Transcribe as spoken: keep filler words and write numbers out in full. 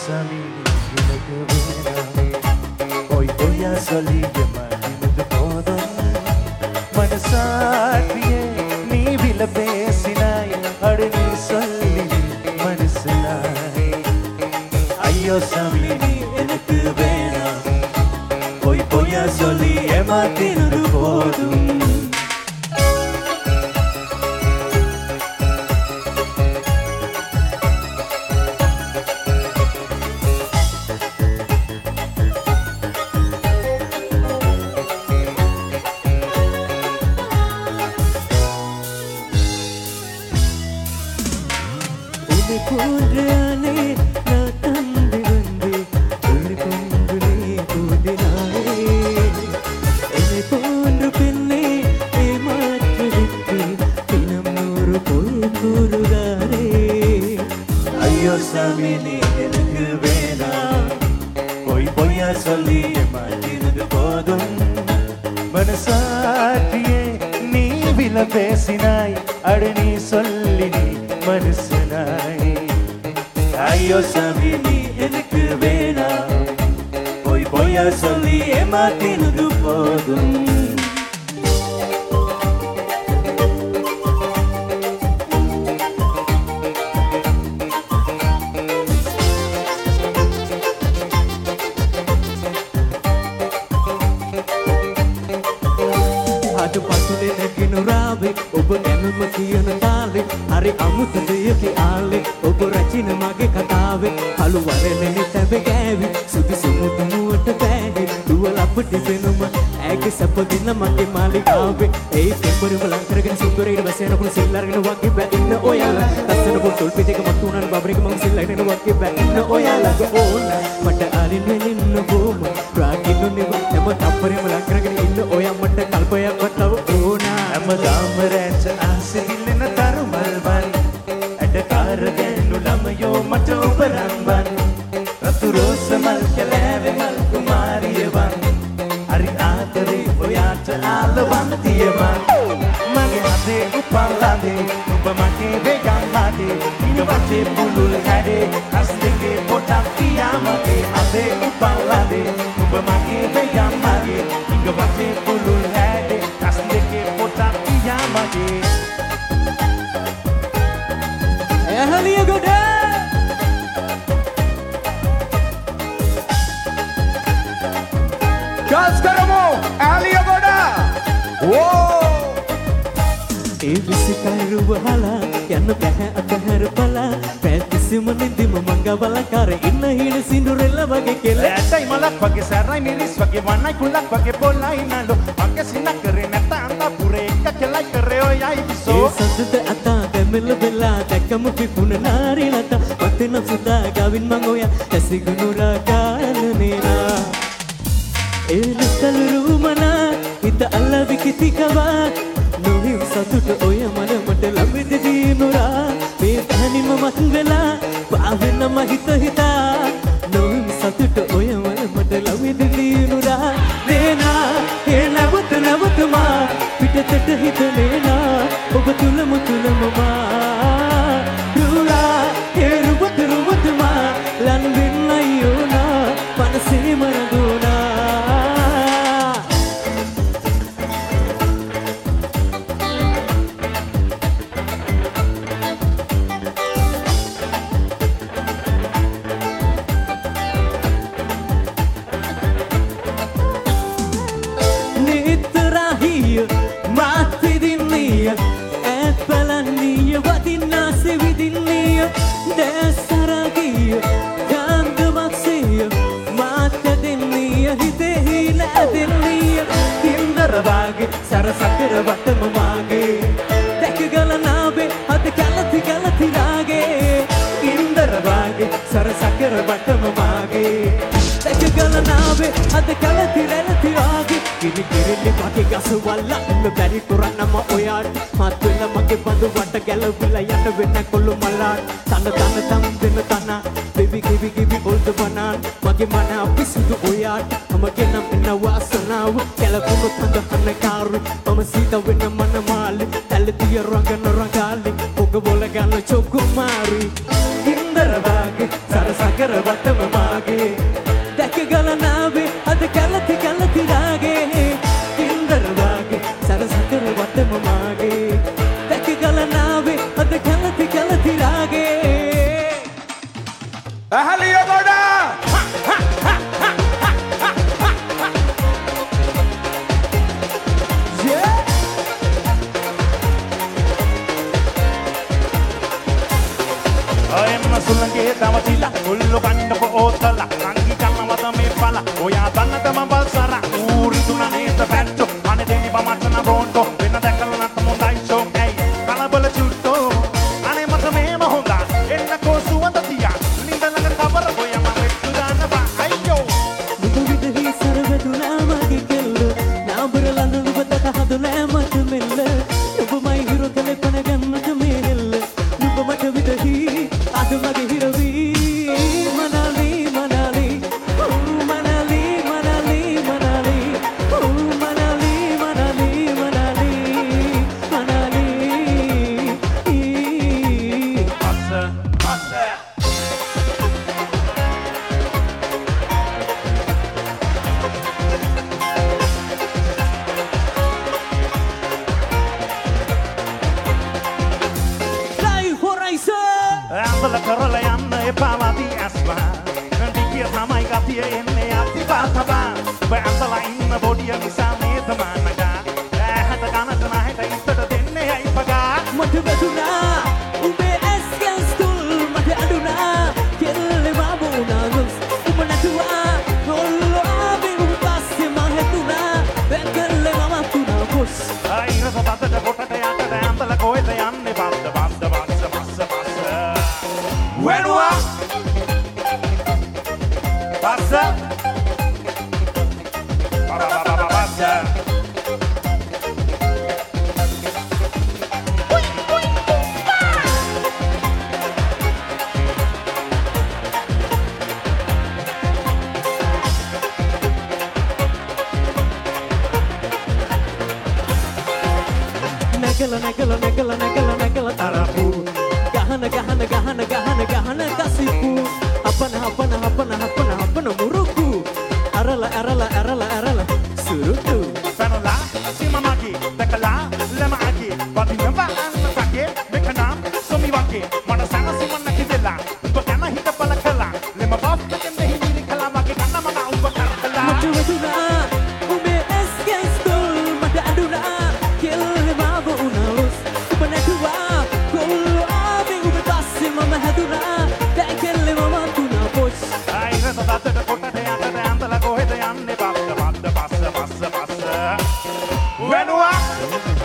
samini vilakuvena oi oya soliye mahimudu podam manasatiye nee vilapesinai adni solli manasalai ayyo samini vilakuvena oi oya soliye mahimudu podam பேசினாய் அடனி சொல்லி மனசனாய் ஐயோ சாமி நீ எனக்கு வேணாம் போய் போயா சொல்லி ஏமாத்தினது போதும் Hari amutu deyaki ale obo rachina mage katawe halu warene tabe gavi sudi sumutu muwata bahe duwala apdi benuma age sapadina mage maligawe ei tempuru balankarගෙන sundureyda basena pulu sillarගෙන wage ba inna oyala tasena pul tol piteka matunan babrege mang sillarගෙන wage ba inna oyala go ona mata alin velinna boma raginnu niwa nama tappare balankarගෙන inna oya mata kalpaya kataw ona amma damarach ase dillena tarumal ban adkaragenu lamayo mata ubaranban ratu rosamal kelave mal kumariyawan ari aatare oyata alawan tiyawan mage ade upalade uba mage vegamade ina vache bulul hade asdege potak tiyamage ade upalade uba mage vegamade ina vache bulul hade asdege potak tiyamage Ahliya goda Gas karamo Ahliya goda Whoa E visikaru bahala yanna baha akahar bala පැතිසිම නිදිම මංගවල කර ඉන්න හින සිඳුරෙල්ල වගේ කෙල ඇටයි මලක් වගේ සැරයි මිරිස් වගේ වන්නයි කුලක් වගේ පොල්ලයි නලෝ මගේ සිනක් කරේ නැත අන්න පුරේ එක කෙලයි කරේ ඔයයි විසෝ ඒ සතුට අතා දෙමෙල වෙලා දැකම පිපුණ නාරි ලත වතන සුදා ගවින් මං ඔය ඇසිගුණු රාගාලනේනා ඒ නතලු මනා හිත අල්ලවි කිතිකවා නොහිම් සතුට ඔය මනමට ළඟදි දිනුරා මේ තනිම මත් වෙලා පාවෙන මහිත හිතා නොහිම් සතුට ඔය මනමට ළඟදි දිනුරා දේනා ඒ නැවත නැවතමා පිටතට හිත නේනා ඔබ තුලම තුලමමා දුරා ඒ රුවත රුවතමා ලන් වෙන්නයිෝනා මනසේ මරදුනා සරසකර වටම මාගේ දැකගල නාවේ අද කැලති කැලති නාගේ ඉන්දර වාගේ සරසකර වටම මාගේ දැකගල නාවේ අද කැලති රැලති වාගේ කිරි කිරිලි වගේ ගස වල්ලන්න බැරි කරන්නම ඔයාට මත් වෙන මගේ බඳු වට ගැලවිලා යන්න වෙන කොළු මලාට තන තන තම් දෙන තන බිබි කිවි කිවි ඔල්ද බනන් මගේ මන අපිසුදු ඔයාට මගේ නම් එන වාසනාව කැලකුණු තඳ හන්න කාරු මම සීත වෙන මන මාලි තැලතිය රංගන රංගාලි ඔග බොල ගන්න චොක්කු මාරි ඉන්දර වාගේ සරසකර වටම දවසිලා උල්ලු කන්නකො ඕතලා නංගි කන්නවද මේ පල ඔයා දන්නටම බල්සර ඌරිතුන නේද පැට්ටෝ අනේ දෙවි බමටන බොන්ඩෝ වෙන දැකලා නැත මොඳයි ෂෝකයි කලබල චුට්ටෝ අනේ මට මේම හොඳා එන්නකෝ සුවඳ තියා නිඳලක කබර ඔය මම වෙච්චු දාන්න බා අයියෝ මුදු විදහි සරවැදුනා මගේ කෙල්ල නාඹර ලඳු නුඹට හදුනා මට මෙල්ල ඔබමයි හිරු කලේ පන ගන්නට මේ හෙල්ල නුඹ මට විදහි අද මගේ හිරවි මනාලි මනාලි ඕ මනාලි මනාලි මනාලි ඕ මනාලි මනාලි මනාලි මනාලි අස්ස අස්ස Fly Horizon ඇඹල කරලා යන්න එපා වදී ඇස්වා දිගිය තමයි ගතිය එන්නේ අතිපාතබා බැඳලා ඉන්න බොඩිය නිසා නේද මනගා ඇහැට කනට නැහැට ඉස්සට දෙන්නේ ඇයි පගා මට වැදුනා උඹේ ඇස් ගැස්තුල් මට අඩුනා කෙල්ලේ වබුනා ගොස් උඹ නැතුවා කොල්ලෝ ආවේ උඹ පස්සේ මම හැදුනා වැකල්ලේ මම තුනා ගොස් අයින සතට කොටට යන්න ඇඹල කොහෙද යන්නේ බද්ද බද්ද බස්ස බස්ස බස්ස වෙනුවා බස්ස බබබබ බස්ස නැගල නැගල නැගල නැගල නැගල තරපු ගහන ගහන ගහන ගහන ගහන කසිපු අපන අපන අපන අපන අපන මුරුකු අරල අරල අරල අරල සුරුතු Fanola, simamaki, dakala, lemaki, patinamba annatake, mekanam, somiwake, manasana simanaki dela, bakana hita palakala, lema baf nakende hindiri kalamaki kanna mana umba karkala. මට වැදුනා උඹේ ඇස් ගැස්තුල් මට අඩුනා කෙල්ලේ වබුනා ගොස් උඹ නැතුවා කොල්ලෝ ආවේ උඹ පස්සේ මම හැදුනා දැකල්ලේ මම තුනා පොස් Ai rasa tatata kotta de anda de anda la koheda yanne babda babda bassa bassa bassa. Venua.